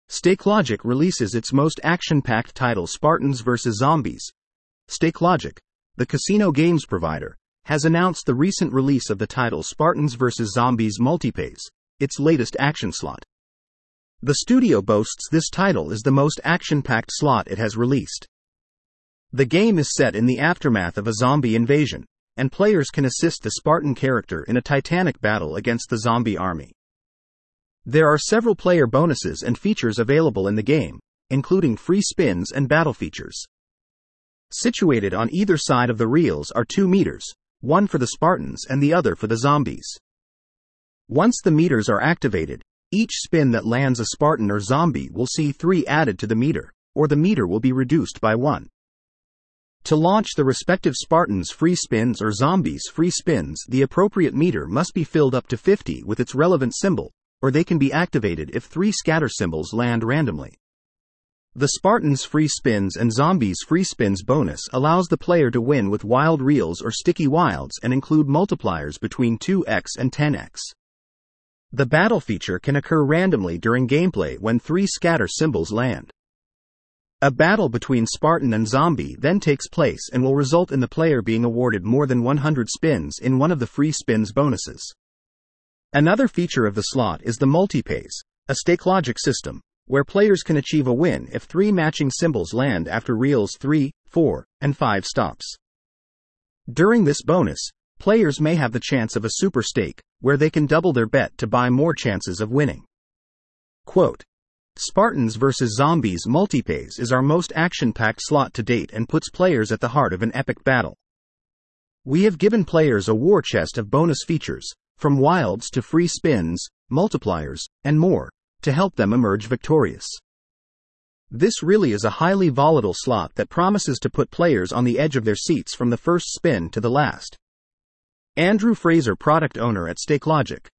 StakeLogic releases its most action-packed title, Spartans vs. Zombies. StakeLogic, the casino games provider, has announced the recent release of the title Spartans vs. Zombies Multipays, its latest action slot. The studio boasts this title is the most action-packed slot it has released. The game is set in the aftermath of a zombie invasion, and players can assist the Spartan character in a titanic battle against the zombie army. There are several player bonuses and features available in the game, including free spins and battle features. Situated on either side of the reels are 2 meters, one for the Spartans and the other for the zombies. Once the meters are activated, each spin that lands a Spartan or zombie will see 3 added to the meter, or the meter will be reduced by 1. To launch the respective Spartans' free spins or zombies' free spins, the appropriate meter must be filled up to 50 with its relevant symbol, or they can be activated if 3 scatter symbols land randomly. The Spartans' free spins and zombies' free spins bonus allows the player to win with wild reels or sticky wilds and include multipliers between 2x and 10x. The battle feature can occur randomly during gameplay when 3 scatter symbols land. A battle between Spartan and zombie then takes place and will result in the player being awarded more than 100 spins in one of the free spins bonuses. Another feature of the slot is the Multipays, a StakeLogic system, where players can achieve a win if 3 matching symbols land after reels 3, 4, and 5 stops. During this bonus, players may have the chance of a super stake, where they can double their bet to buy more chances of winning. Quote, Spartans vs. Zombies Multipays is our most action-packed slot to date and puts players at the heart of an epic battle. We have given players a war chest of bonus features, from wilds to free spins, multipliers, and more, to help them emerge victorious. This really is a highly volatile slot that promises to put players on the edge of their seats from the first spin to the last. Andrew Fraser, product owner at StakeLogic,